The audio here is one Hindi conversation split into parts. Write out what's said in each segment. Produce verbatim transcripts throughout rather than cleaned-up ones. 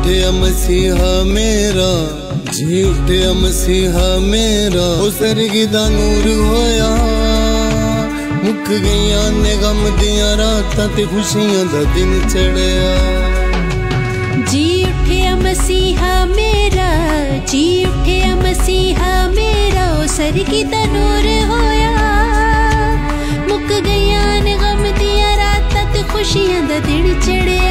उठिया मसीहा मेरा, जी उठिया मसीहा मेरा, ओ सरगी दा नूर होया। मुक गईया ने गम दिया रातां ते खुशियां दा दिन चढ़िया। जी उठिया मसीहा मेरा, जी उठिया मसीहा मेरा, ओ सरगी दा नूर होया। मुक गईया ने गम दिया रातां ते खुशियां दा दिन चढ़िया।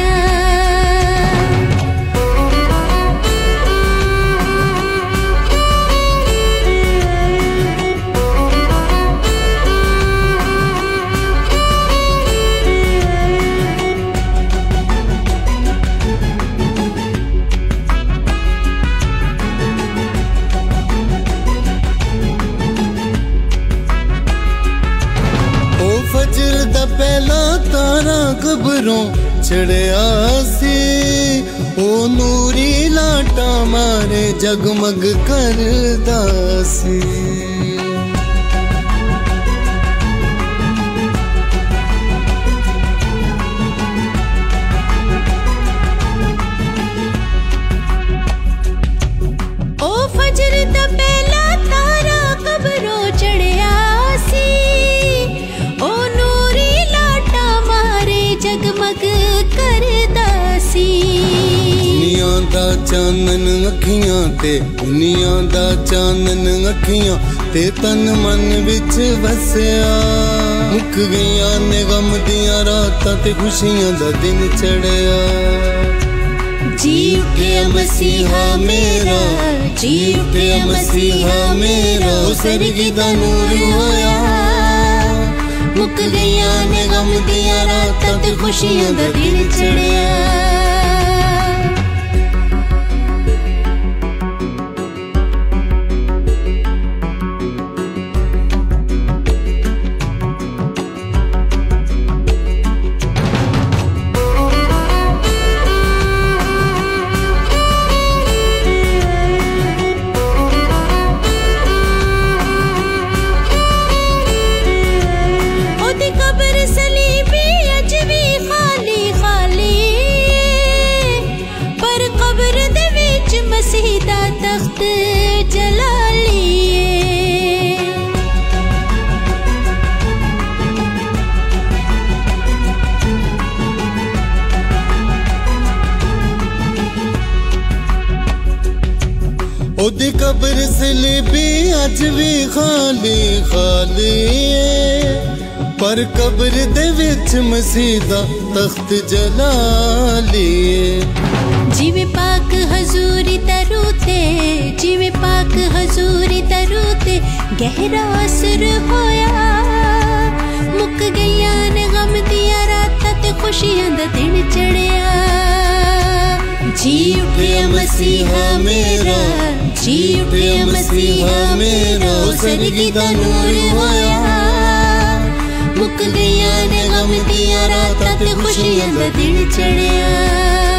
फजर दा पहला तारा कबरों चढ़िया सी, ओ नूरी लाटा मारे जगमग करदा सी। ओ फजर दा पहला तारा कबरों चढ़िया सी, जगमग करदा सी। दुनिया दा चानन अखियां ते, दुनिया दा चानन अखियां ते तन मन विच वसिया। मुक गईया ने गम दिया रातां ते खुशियां दा दिन चढ़िया। जी उठिया मसीहा मेरा, जी उठिया मसीहा मेरा, ओ सरगी दा नूर होया। मुक गईया ने गम दिया रातां ते खुशियां दा दिन चढ़िया। मसीदा तख्त जला लिए। ओदी कब्र सलीबी अज भी खाली खाली, पर कब्र दे विच मसीदा तख्त जला लिए। जिवें पाक हजूरी तरूते, जिवें पाक हजूरी तरूते गहरा असर होया। मुक गईया ने गम दिया रातां ते खुशियां दा दिन चढ़िया। जी उठिया मसीहा मेरा, जी उठिया मसीहा मेरा, ओ सरगी दा नूर होया। मुक गईया ने गम दिया रातां ते खुशियां दा दिन चढ़िया।